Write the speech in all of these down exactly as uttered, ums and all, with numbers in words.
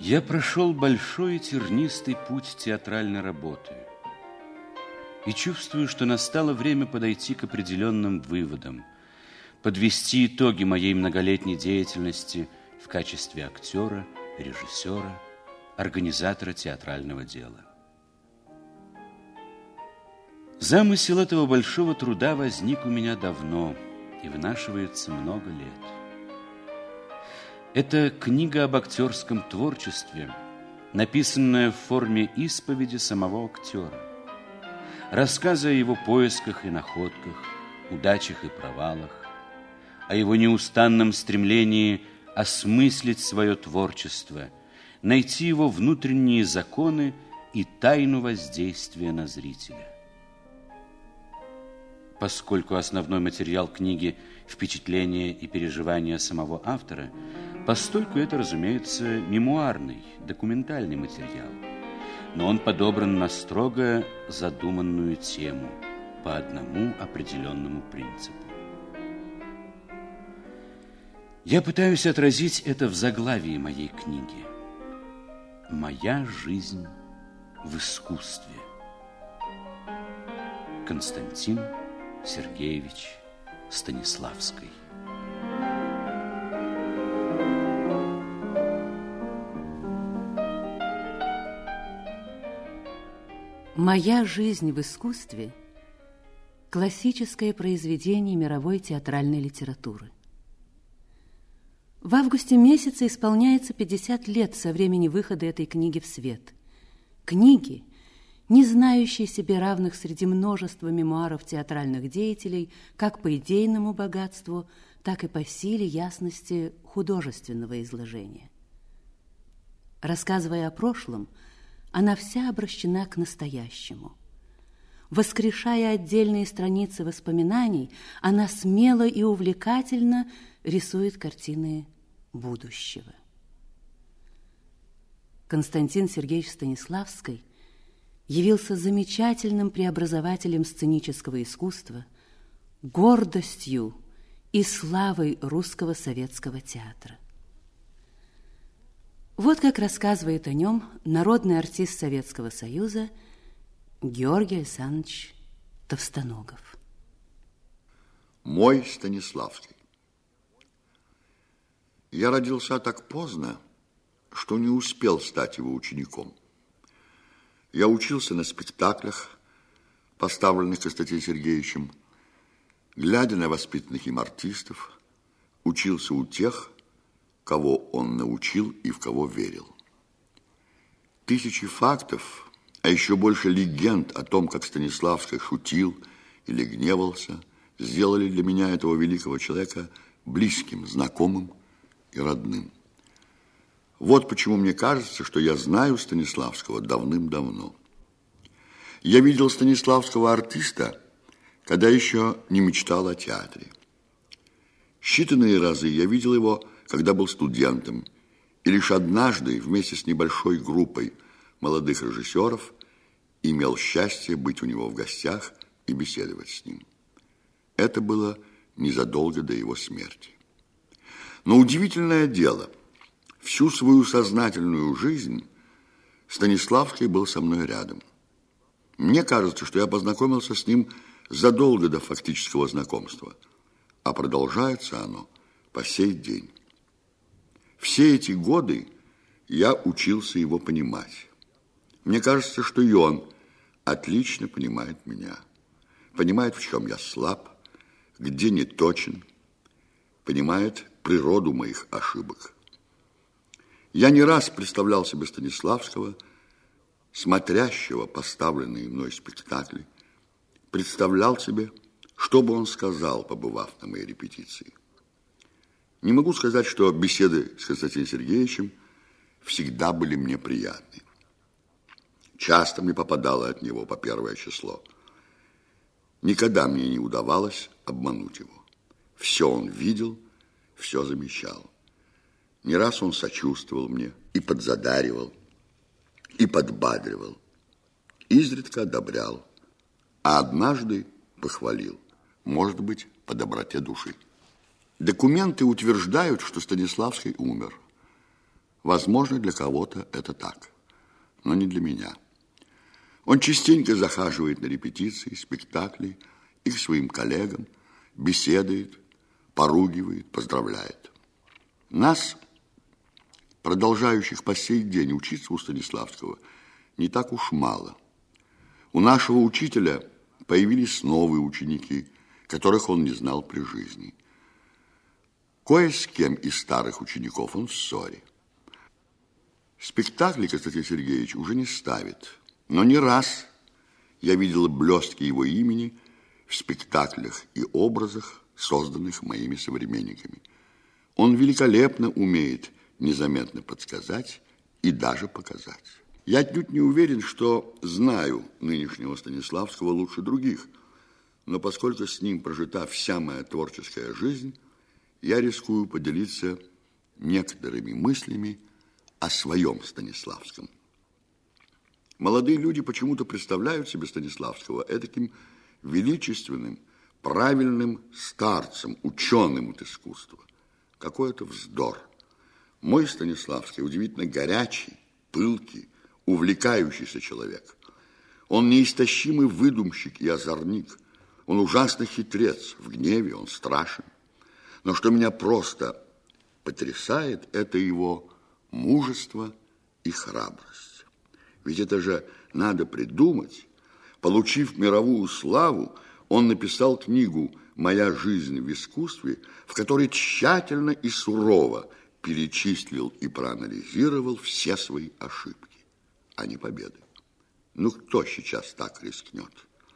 Я прошел большой и тернистый путь театральной работы и чувствую, что настало время подойти к определенным выводам, подвести итоги моей многолетней деятельности в качестве актера, режиссера, организатора театрального дела. Замысел этого большого труда возник у меня давно и вынашивается много лет. Это книга об актерском творчестве, написанная в форме исповеди самого актера, рассказы о его поисках и находках, удачах и провалах, о его неустанном стремлении осмыслить свое творчество, найти его внутренние законы и тайну воздействия на зрителя. Поскольку основной материал книги – впечатления и переживания самого автора, постольку это, разумеется, мемуарный, документальный материал, но он подобран на строго задуманную тему по одному определенному принципу. Я пытаюсь отразить это в заглавии моей книги. «Моя жизнь в искусстве». Константин Сергеевич Станиславский. «Моя жизнь в искусстве» – классическое произведение мировой театральной литературы. В августе месяце исполняется пятьдесят лет со времени выхода этой книги в свет. Книги, не знающей себе равных среди множества мемуаров театральных деятелей как по идейному богатству, так и по силе ясности художественного изложения. Рассказывая о прошлом, она вся обращена к настоящему. Воскрешая отдельные страницы воспоминаний, она смело и увлекательно рисует картины будущего. Константин Сергеевич Станиславский явился замечательным преобразователем сценического искусства, гордостью и славой русского советского театра. Вот как рассказывает о нем народный артист Советского Союза Георгий Александрович Товстоногов. Мой Станиславский. Я родился так поздно, что не успел стать его учеником. Я учился на спектаклях, поставленных Константином Сергеевичем, глядя на воспитанных им артистов, учился у тех, кого он научил и в кого верил. Тысячи фактов, а еще больше легенд о том, как Станиславский шутил или гневался, сделали для меня этого великого человека близким, знакомым и родным. Вот почему мне кажется, что я знаю Станиславского давным-давно. Я видел Станиславского артиста, когда еще не мечтал о театре. Считанные разы я видел его, когда был студентом, и лишь однажды вместе с небольшой группой молодых режиссеров имел счастье быть у него в гостях и беседовать с ним. Это было незадолго до его смерти. Но удивительное дело, всю свою сознательную жизнь Станиславский был со мной рядом. Мне кажется, что я познакомился с ним задолго до фактического знакомства, а продолжается оно по сей день. Все эти годы я учился его понимать. Мне кажется, что и он отлично понимает меня. Понимает, в чем я слаб, где не точен, понимает природу моих ошибок. Я не раз представлял себе Станиславского, смотрящего поставленные мной спектакли, представлял себе, что бы он сказал, побывав на моей репетиции. Не могу сказать, что беседы с Константином Сергеевичем всегда были мне приятны. Часто мне попадало от него по первое число. Никогда мне не удавалось обмануть его. Все он видел, все замечал. Не раз он сочувствовал мне и подзадаривал, и подбадривал, изредка одобрял, а однажды похвалил, может быть, по доброте души. Документы утверждают, что Станиславский умер. Возможно, для кого-то это так, но не для меня. Он частенько захаживает на репетиции, спектакли и к своим коллегам, беседует, поругивает, поздравляет. Нас, продолжающих по сей день учиться у Станиславского, не так уж мало. У нашего учителя появились новые ученики, которых он не знал при жизни. Кое с кем из старых учеников он в ссоре. Спектакли Константин Сергеевич уже не ставит, но не раз я видел блестки его имени в спектаклях и образах, созданных моими современниками. Он великолепно умеет незаметно подсказать и даже показать. Я отнюдь не уверен, что знаю нынешнего Станиславского лучше других, но поскольку с ним прожита вся моя творческая жизнь, я рискую поделиться некоторыми мыслями о своем Станиславском. Молодые люди почему-то представляют себе Станиславского этаким величественным, правильным старцем, ученым от искусства. Какой это вздор! Мой Станиславский удивительно горячий, пылкий, увлекающийся человек. Он неистощимый выдумщик и озорник. Он ужасный хитрец, в гневе он страшен. Но что меня просто потрясает, это его мужество и храбрость. Ведь это же надо придумать. Получив мировую славу, он написал книгу «Моя жизнь в искусстве», в которой тщательно и сурово перечислил и проанализировал все свои ошибки, а не победы. Ну, кто сейчас так рискнет?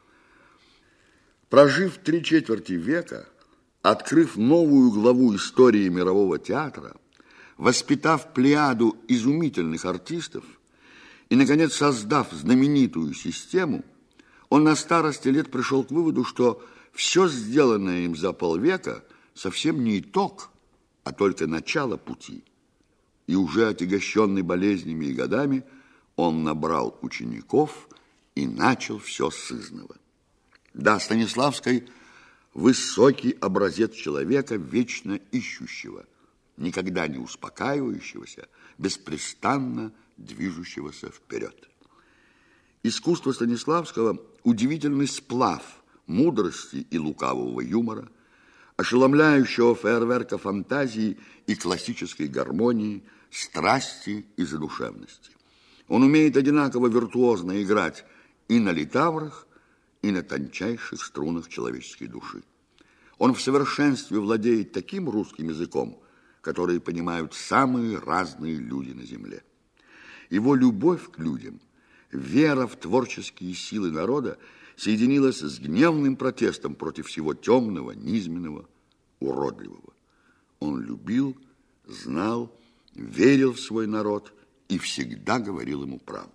Прожив три четверти века, открыв новую главу истории мирового театра, воспитав плеяду изумительных артистов и, наконец, создав знаменитую систему, он на старости лет пришел к выводу, что все сделанное им за полвека совсем не итог, а только начало пути. И уже отягощенный болезнями и годами он набрал учеников и начал все сызново. Да, Станиславский – высокий образец человека, вечно ищущего, никогда не успокаивающегося, беспрестанно движущегося вперед. Искусство Станиславского – удивительный сплав мудрости и лукавого юмора, ошеломляющего фейерверка фантазии и классической гармонии, страсти и задушевности. Он умеет одинаково виртуозно играть и на литаврах, и на тончайших струнах человеческой души. Он в совершенстве владеет таким русским языком, который понимают самые разные люди на земле. Его любовь к людям, вера в творческие силы народа соединилась с гневным протестом против всего темного, низменного, уродливого. Он любил, знал, верил в свой народ и всегда говорил ему правду.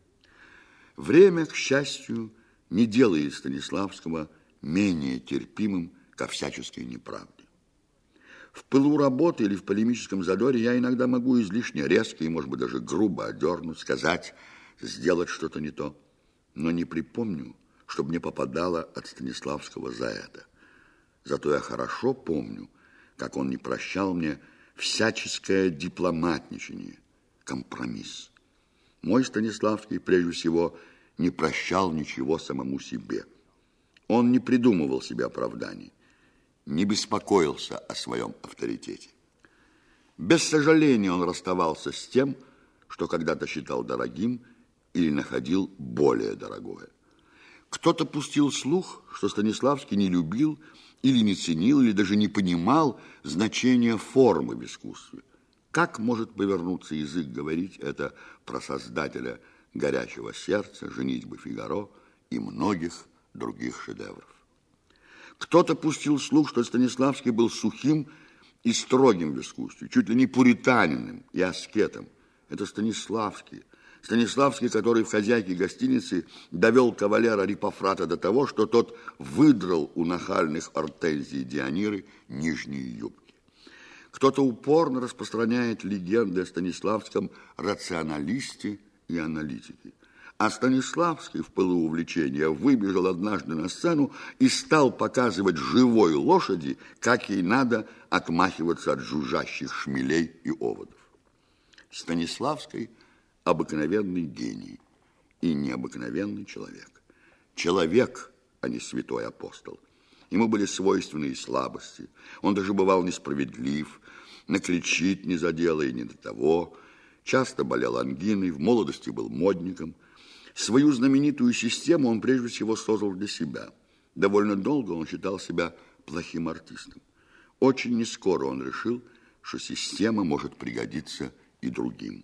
Время, к счастью, не делает Станиславского менее терпимым ко всяческой неправде. В пылу работы или в полемическом задоре я иногда могу излишне резко и, может быть, даже грубо одернуть, сказать, сделать что-то не то, но не припомню, чтобы мне попадало от Станиславского за это. Зато я хорошо помню, как он не прощал мне всяческое дипломатничание, компромисс. Мой Станиславский, прежде всего, не прощал ничего самому себе. Он не придумывал себе оправданий, не беспокоился о своем авторитете. Без сожаления он расставался с тем, что когда-то считал дорогим или находил более дорогое. Кто-то пустил слух, что Станиславский не любил или не ценил, или даже не понимал значения формы в искусстве. Как может повернуться язык говорить это про создателя «Горячего сердца», «Женитьбы Фигаро» и многих других шедевров? Кто-то пустил слух, что Станиславский был сухим и строгим в искусстве, чуть ли не пуританином и аскетом. Это Станиславский. Станиславский, который в «Хозяйке гостиницы» довел кавалера Рипофрата до того, что тот выдрал у нахальных Ортензии Диониры нижние юбки. Кто-то упорно распространяет легенды о Станиславском рационалисте и аналитике. А Станиславский в пылу увлечения выбежал однажды на сцену и стал показывать живой лошади, как ей надо отмахиваться от жужжащих шмелей и оводов. Станиславский – обыкновенный гений и необыкновенный человек. Человек, а не святой апостол. Ему были свойственны и слабости. Он даже бывал несправедлив, накричит не за дело и не до того. Часто болел ангиной, в молодости был модником. Свою знаменитую систему он прежде всего создал для себя. Довольно долго он считал себя плохим артистом. Очень нескоро он решил, что система может пригодиться и другим.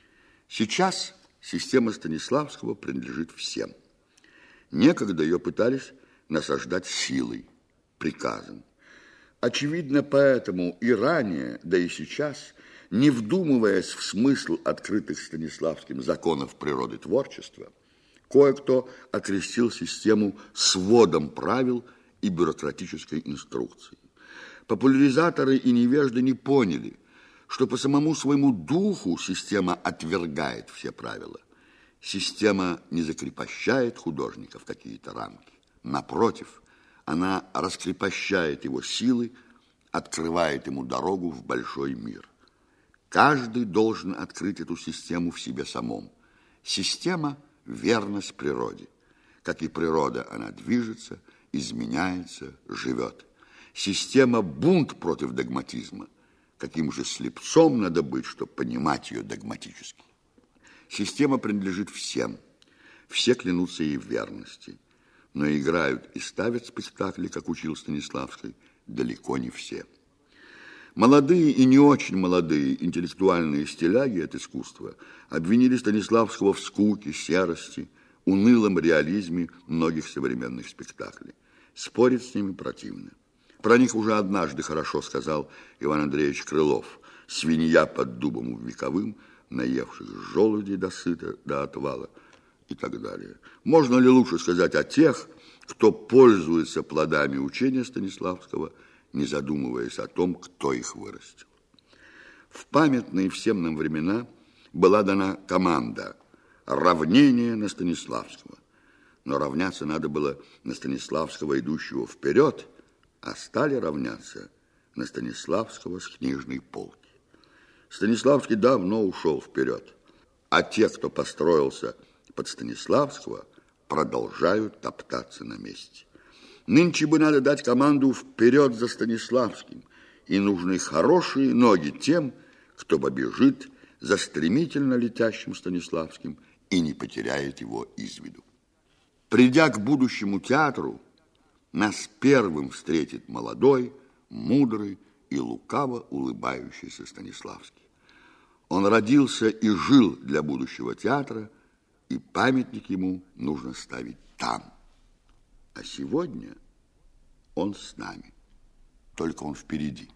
Сейчас система Станиславского принадлежит всем. Некогда ее пытались насаждать силой, приказом. Очевидно, поэтому и ранее, да и сейчас, не вдумываясь в смысл открытых Станиславским законов природы творчества, кое-кто окрестил систему сводом правил и бюрократической инструкцией. Популяризаторы и невежды не поняли, что по самому своему духу система отвергает все правила. Система не закрепощает художника в какие-то рамки. Напротив, она раскрепощает его силы, открывает ему дорогу в большой мир. Каждый должен открыть эту систему в себе самом. Система – верность природе. Как и природа, она движется, изменяется, живет. Система – бунт против догматизма. Каким же слепцом надо быть, чтобы понимать ее догматически? Система принадлежит всем. Все клянутся ей в верности. Но играют и ставят спектакли, как учил Станиславский, далеко не все. Молодые и не очень молодые интеллектуальные стиляги от искусства обвинили Станиславского в скуке, серости, унылом реализме многих современных спектаклей. Спорить с ними противно. Про них уже однажды хорошо сказал Иван Андреевич Крылов: свинья под дубом вековым, наевшись желудей до сыта, до отвала и так далее. Можно ли лучше сказать о тех, кто пользуется плодами учения Станиславского, не задумываясь о том, кто их вырастил? В памятные всем нам времена была дана команда равнение на Станиславского. Но равняться надо было на Станиславского, идущего вперед, а стали равняться на Станиславского с книжной полки. Станиславский давно ушел вперед, а те, кто построился под Станиславского, продолжают топтаться на месте. Нынче бы надо дать команду вперед за Станиславским, и нужны хорошие ноги тем, кто побежит за стремительно летящим Станиславским и не потеряет его из виду. Придя к будущему театру, нас первым встретит молодой, мудрый и лукаво улыбающийся Станиславский. Он родился и жил для будущего театра, и памятник ему нужно ставить там. А сегодня он с нами, только он впереди.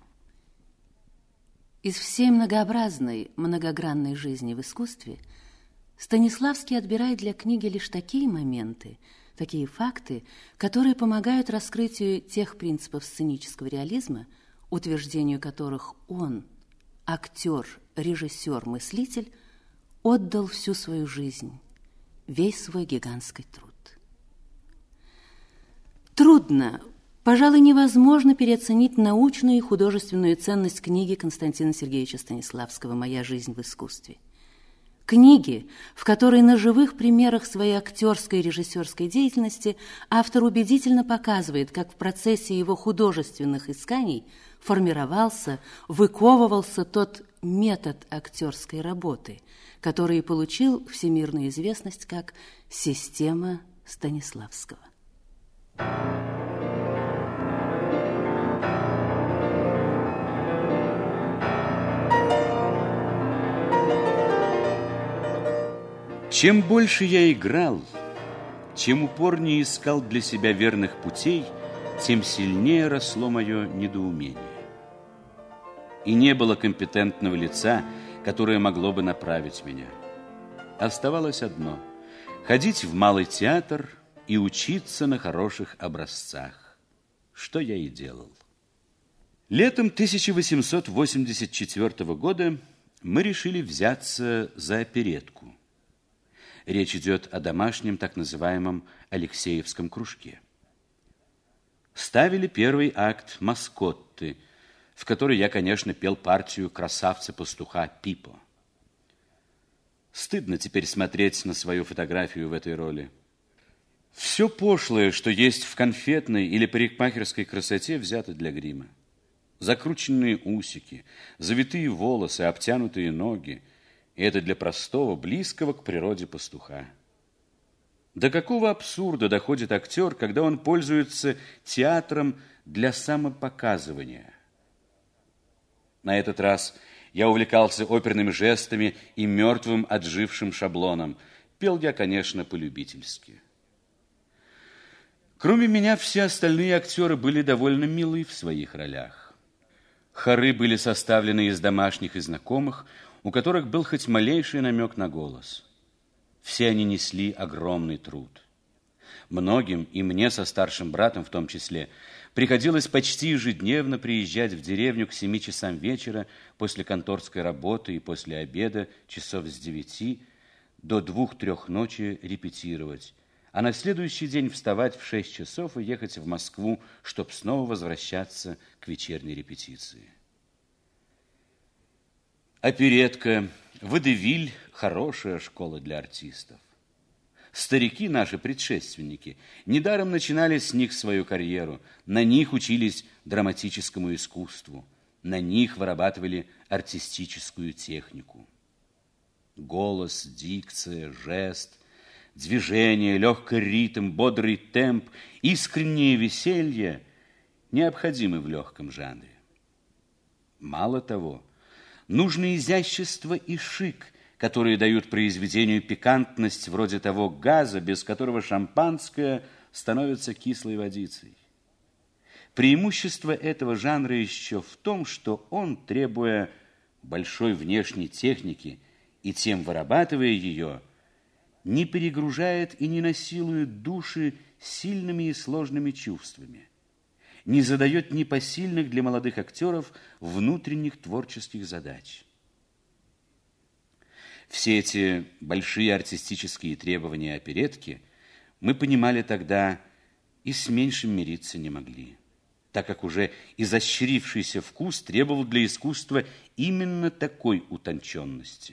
Из всей многообразной, многогранной жизни в искусстве Станиславский отбирает для книги лишь такие моменты, такие факты, которые помогают раскрытию тех принципов сценического реализма, утверждению которых он, актер, режиссер, мыслитель, отдал всю свою жизнь, весь свой гигантский труд. Трудно, пожалуй, невозможно переоценить научную и художественную ценность книги Константина Сергеевича Станиславского «Моя жизнь в искусстве». Книги, в которой на живых примерах своей актерской и режиссерской деятельности автор убедительно показывает, как в процессе его художественных исканий формировался, выковывался тот метод актерской работы, который получил всемирную известность как «система Станиславского». Чем больше я играл, чем упорнее искал для себя верных путей, тем сильнее росло мое недоумение. И не было компетентного лица, которое могло бы направить меня. Оставалось одно – ходить в малый театр и учиться на хороших образцах, что я и делал. Летом тысяча восемьсот восемьдесят четвёртого года мы решили взяться за оперетку. Речь идет о домашнем так называемом Алексеевском кружке. Ставили первый акт «Маскотты», в которой я, конечно, пел партию красавца-пастуха Пипо. Стыдно теперь смотреть на свою фотографию в этой роли. Все пошлое, что есть в конфетной или парикмахерской красоте, взято для грима. Закрученные усики, завитые волосы, обтянутые ноги. И это для простого, близкого к природе пастуха. До какого абсурда доходит актер, когда он пользуется театром для самопоказывания? На этот раз я увлекался оперными жестами и мертвым отжившим шаблоном. Пел я, конечно, полюбительски. Кроме меня, все остальные актеры были довольно милы в своих ролях. Хоры были составлены из домашних и знакомых, у которых был хоть малейший намек на голос. Все они несли огромный труд. Многим, и мне со старшим братом в том числе, приходилось почти ежедневно приезжать в деревню к семи часам вечера после конторской работы и после обеда часов с девяти до двух-трех ночи репетировать, а на следующий день вставать в шесть часов и ехать в Москву, чтобы снова возвращаться к вечерней репетиции. Оперетка, водевиль – хорошая школа для артистов. Старики, наши предшественники, недаром начинали с них свою карьеру, на них учились драматическому искусству, на них вырабатывали артистическую технику. Голос, дикция, жест, движение, легкий ритм, бодрый темп, искреннее веселье необходимы в легком жанре. Мало того, нужно изящество и шик, которые дают произведению пикантность вроде того газа, без которого шампанское становится кислой водицей. Преимущество этого жанра еще в том, что он, требуя большой внешней техники и тем вырабатывая ее, не перегружает и не насилует души сильными и сложными чувствами, не задает непосильных для молодых актеров внутренних творческих задач. Все эти большие артистические требования оперетки мы понимали тогда и с меньшим мириться не могли, так как уже изощрившийся вкус требовал для искусства именно такой утонченности.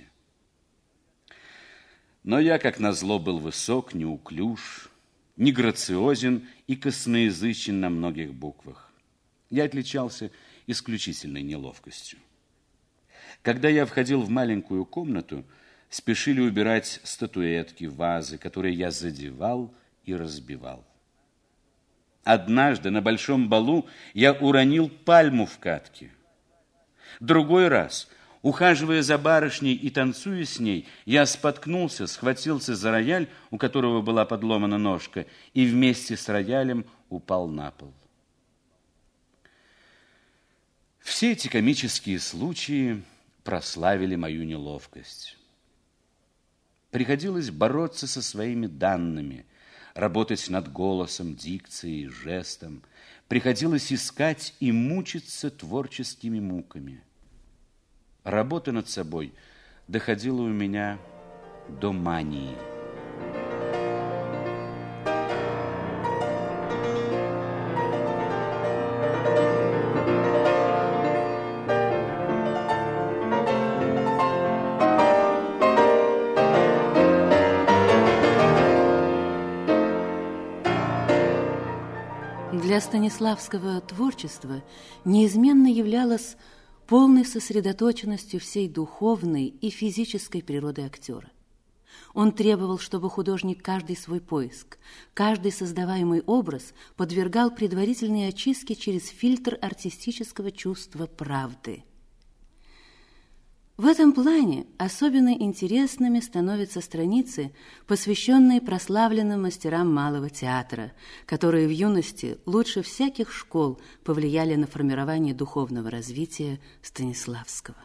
Но я, как назло, был высок, неуклюж, неграциозен и косноязычен на многих буквах. Я отличался исключительной неловкостью. Когда я входил в маленькую комнату, спешили убирать статуэтки, вазы, которые я задевал и разбивал. Однажды на большом балу я уронил пальму в катке. Другой раз, ухаживая за барышней и танцуя с ней, я споткнулся, схватился за рояль, у которого была подломана ножка, и вместе с роялем упал на пол. Все эти комические случаи прославили мою неловкость. Приходилось бороться со своими данными, работать над голосом, дикцией, жестом. Приходилось искать и мучиться творческими муками. Работа над собой доходила у меня до мании. Для Станиславского творчество неизменно являлось полной сосредоточенностью всей духовной и физической природы актера. Он требовал, чтобы художник каждый свой поиск, каждый создаваемый образ подвергал предварительной очистке через фильтр артистического чувства правды. В этом плане особенно интересными становятся страницы, посвященные прославленным мастерам малого театра, которые в юности лучше всяких школ повлияли на формирование духовного развития Станиславского.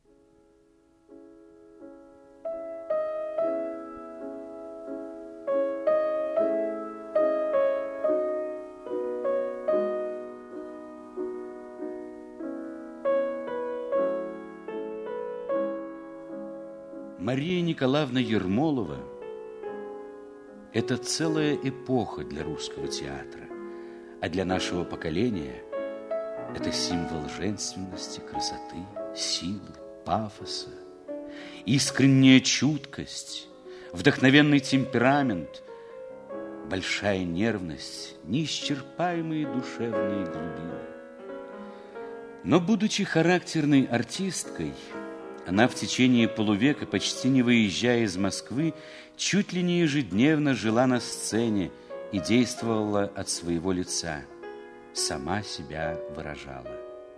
Мария Николаевна Ермолова – это целая эпоха для русского театра, а для нашего поколения – это символ женственности, красоты, силы, пафоса. искренняя чуткость, вдохновенный темперамент, большая нервность, неисчерпаемые душевные глубины. Но, будучи характерной артисткой, она в течение полувека, почти не выезжая из Москвы, чуть ли не ежедневно жила на сцене и действовала от своего лица, сама себя выражала.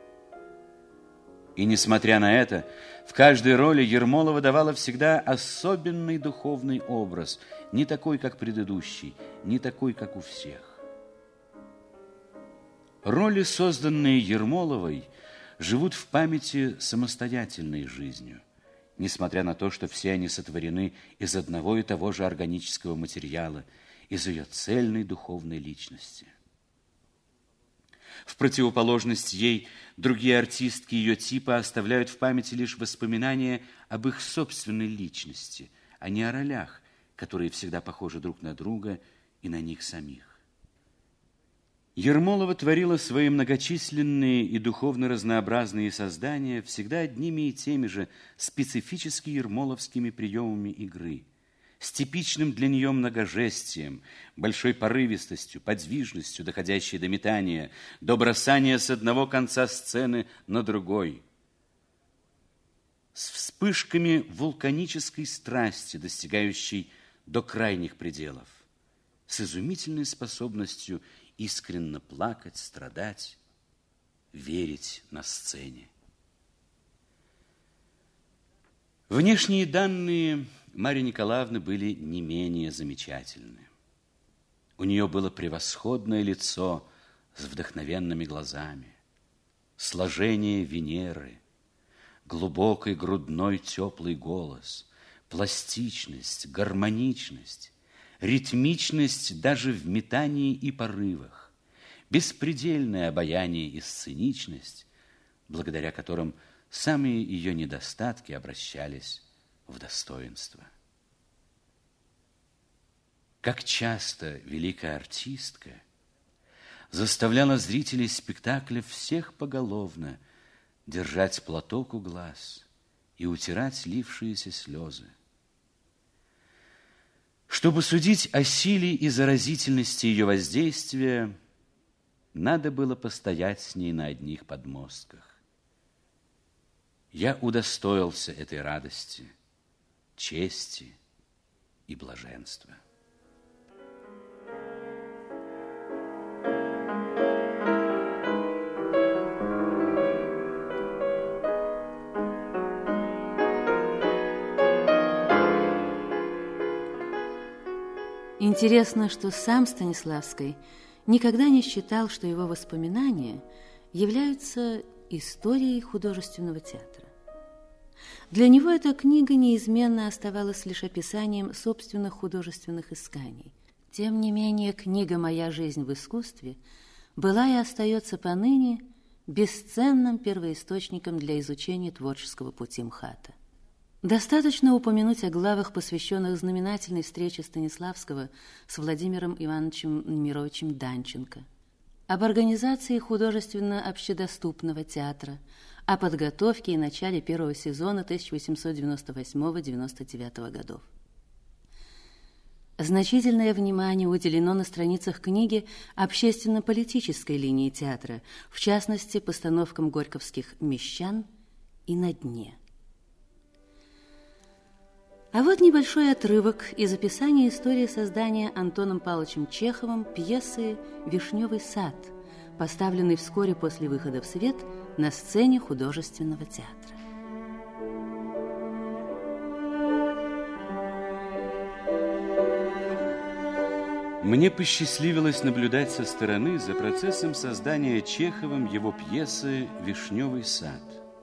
И, несмотря на это, в каждой роли Ермолова давала всегда особенный духовный образ, не такой, как предыдущий, не такой, как у всех. Роли, созданные Ермоловой, живут в памяти самостоятельной жизнью, несмотря на то, что все они сотворены из одного и того же органического материала, из ее цельной духовной личности. В противоположность ей, другие артистки ее типа оставляют в памяти лишь воспоминания об их собственной личности, а не о ролях, которые всегда похожи друг на друга и на них самих. Ермолова творила свои многочисленные и духовно разнообразные создания всегда одними и теми же специфически ермоловскими приемами игры, с типичным для нее многожестием, большой порывистостью, подвижностью, доходящей до метания, до бросания с одного конца сцены на другой, с вспышками вулканической страсти, достигающей до крайних пределов, с изумительной способностью искренне плакать, страдать, верить на сцене. Внешние данные Марьи Николаевны были не менее замечательны. У нее было превосходное лицо с вдохновенными глазами, сложение Венеры, глубокий грудной теплый голос, пластичность, гармоничность, ритмичность даже в метании и порывах, беспредельное обаяние и сценичность, благодаря которым самые ее недостатки обращались в достоинство. Как часто великая артистка заставляла зрителей спектакля всех поголовно держать платок у глаз и утирать лившиеся слезы. Чтобы судить о силе и заразительности ее воздействия, надо было постоять с ней на одних подмостках. Я удостоился этой радости, чести и блаженства. Интересно, что сам Станиславский никогда не считал, что его воспоминания являются историей художественного театра. Для него эта книга неизменно оставалась лишь описанием собственных художественных исканий. Тем не менее, книга «Моя жизнь в искусстве» была и остается поныне бесценным первоисточником для изучения творческого пути МХАТа. Достаточно упомянуть о главах, посвященных знаменательной встрече Станиславского с Владимиром Ивановичем Немировичем Данченко, об организации художественно-общедоступного театра, о подготовке и начале первого сезона тысяча восемьсот девяносто восьмого — девяносто девятого годов. Значительное внимание уделено на страницах книги общественно-политической линии театра, в частности, постановкам горьковских «Мещан» и «На дне». А вот небольшой отрывок из описания истории создания Антоном Павловичем Чеховым пьесы «Вишневый сад», поставленной вскоре после выхода в свет на сцене художественного театра. Мне посчастливилось наблюдать со стороны за процессом создания Чеховым его пьесы «Вишневый сад».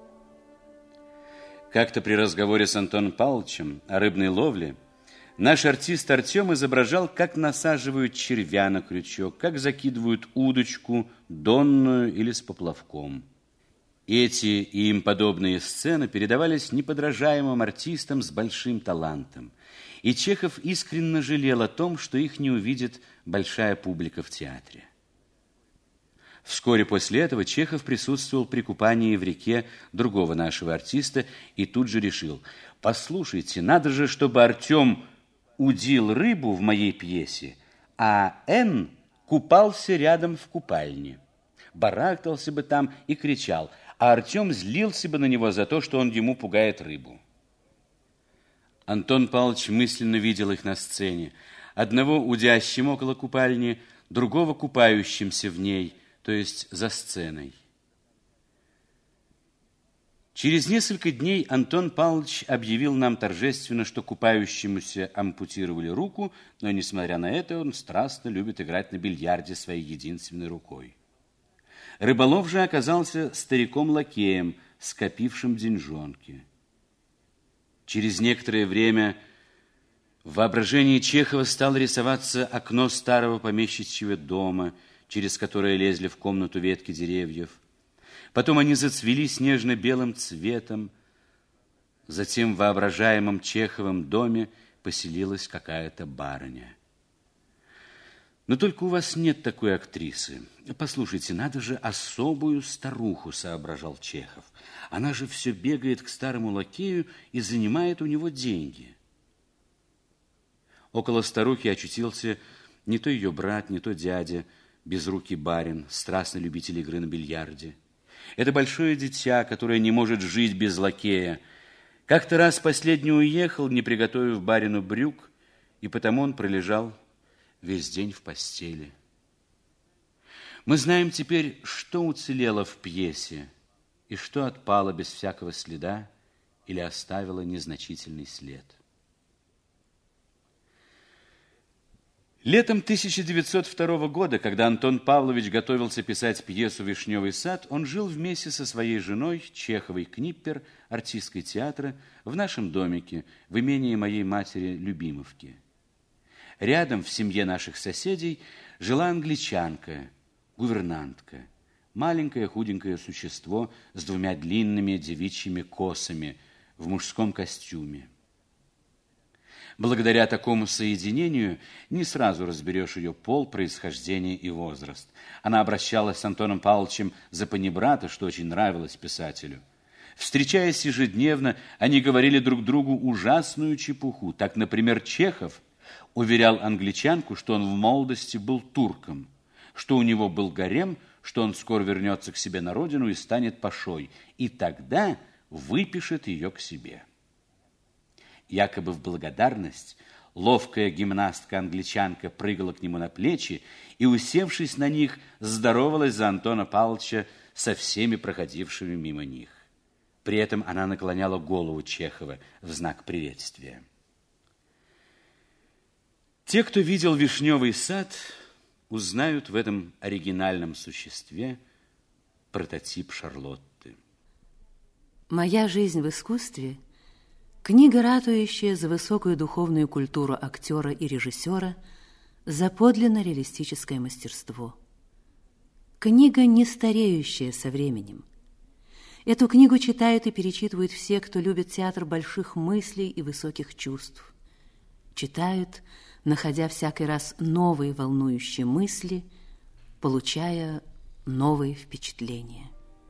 Как-то при разговоре с Антоном Павловичем о рыбной ловле наш артист Артем изображал, как насаживают червя на крючок, как закидывают удочку донную или с поплавком. Эти и им подобные сцены передавались неподражаемым артистам с большим талантом, и Чехов искренне жалел о том, что их не увидит большая публика в театре. Вскоре после этого Чехов присутствовал при купании в реке другого нашего артиста и тут же решил: послушайте, надо же, чтобы Артем удил рыбу в моей пьесе, а Н купался рядом в купальне. Барахтался бы там и кричал, а Артем злился бы на него за то, что он ему пугает рыбу. Антон Павлович мысленно видел их на сцене. Одного удящим около купальни, другого купающимся в ней, то есть за сценой. Через несколько дней Антон Павлович объявил нам торжественно, что купающемуся ампутировали руку, но, несмотря на это, он страстно любит играть на бильярде своей единственной рукой. Рыболов же оказался стариком-лакеем, скопившим деньжонки. Через некоторое время в воображении Чехова стало рисоваться окно старого помещичьего дома, через которое лезли в комнату ветки деревьев. Потом они зацвели снежно-белым цветом. Затем в воображаемом Чеховом доме поселилась какая-то барыня. Но только у вас нет такой актрисы. Послушайте, надо же особую старуху, соображал Чехов. Она же все бегает к старому лакею и занимает у него деньги. Около старухи очутился не то ее брат, не то дядя, безрукий барин, страстный любитель игры на бильярде. Это большое дитя, которое не может жить без лакея. Как-то раз последний уехал, не приготовив барину брюк, и потому он пролежал весь день в постели. Мы знаем теперь, что уцелело в пьесе и что отпало без всякого следа или оставило незначительный след. Летом тысяча девятьсот второго года, когда Антон Павлович готовился писать пьесу «Вишневый сад», он жил вместе со своей женой, Чеховой Книппер, артисткой театра, в нашем домике, в имении моей матери Любимовки. Рядом, в семье наших соседей, жила англичанка, гувернантка, маленькое худенькое существо с двумя длинными девичьими косами в мужском костюме. Благодаря такому соединению не сразу разберешь ее пол, происхождение и возраст. Она обращалась с Антоном Павловичем за панибрата, что очень нравилось писателю. Встречаясь ежедневно, они говорили друг другу ужасную чепуху. Так, например, Чехов уверял англичанку, что он в молодости был турком, что у него был гарем, что он скоро вернется к себе на родину и станет пашой, и тогда выпишет ее к себе. Якобы в благодарность ловкая гимнастка-англичанка прыгала к нему на плечи и, усевшись на них, здоровалась за Антона Павловича со всеми проходившими мимо них. При этом она наклоняла голову Чехова в знак приветствия. Те, кто видел «Вишневый сад», узнают в этом оригинальном существе прототип Шарлотты. «Моя жизнь в искусстве» — книга, ратующая за высокую духовную культуру актера и режиссера, за подлинно реалистическое мастерство. Книга, не стареющая со временем. Эту книгу читают и перечитывают все, кто любит театр больших мыслей и высоких чувств. Читают, находя всякий раз новые волнующие мысли, получая новые впечатления.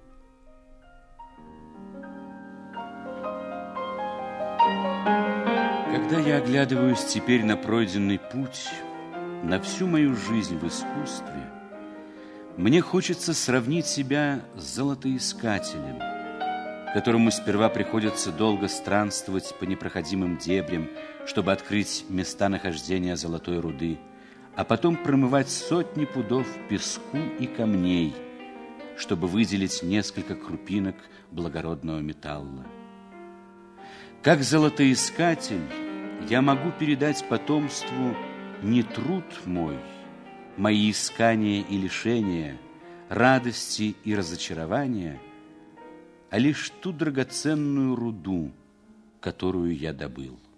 Когда я оглядываюсь теперь на пройденный путь, на всю мою жизнь в искусстве, мне хочется сравнить себя с золотоискателем, которому сперва приходится долго странствовать по непроходимым дебрям, чтобы открыть места нахождения золотой руды, а потом промывать сотни пудов песку и камней, чтобы выделить несколько крупинок благородного металла. Как золотоискатель я могу передать потомству не труд мой, мои искания и лишения, радости и разочарования, а лишь ту драгоценную руду, которую я добыл.